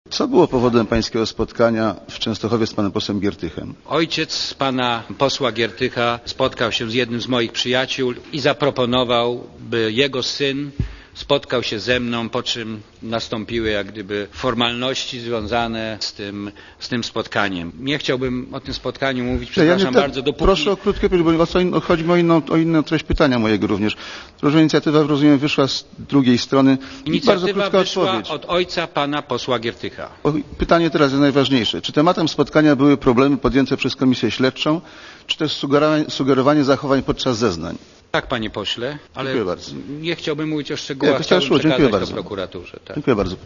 Co było powodem pańskiego spotkania w Częstochowie z panem posłem Giertychem? Ojciec pana posła Giertycha spotkał się z jednym z moich przyjaciół i zaproponował, by jego syn spotkał się ze mną, po czym nastąpiły jak gdyby formalności związane z tym spotkaniem. Nie chciałbym o tym spotkaniu mówić, przepraszam bardzo, dopóki... Proszę o krótkie pytanie, bo chodzi mi o inną treść pytania mojego również. Proszę, inicjatywa, rozumiem, wyszła z drugiej strony. Inicjatywa wyszła od ojca pana posła Giertycha. Pytanie teraz jest najważniejsze. Czy tematem spotkania były problemy podjęte przez Komisję Śledczą, czy też sugerowanie zachowań podczas zeznań? Tak, panie pośle, ale nie chciałbym mówić o szczegółach, chciałbym przekazać to prokuraturze. Tak. Dziękuję bardzo.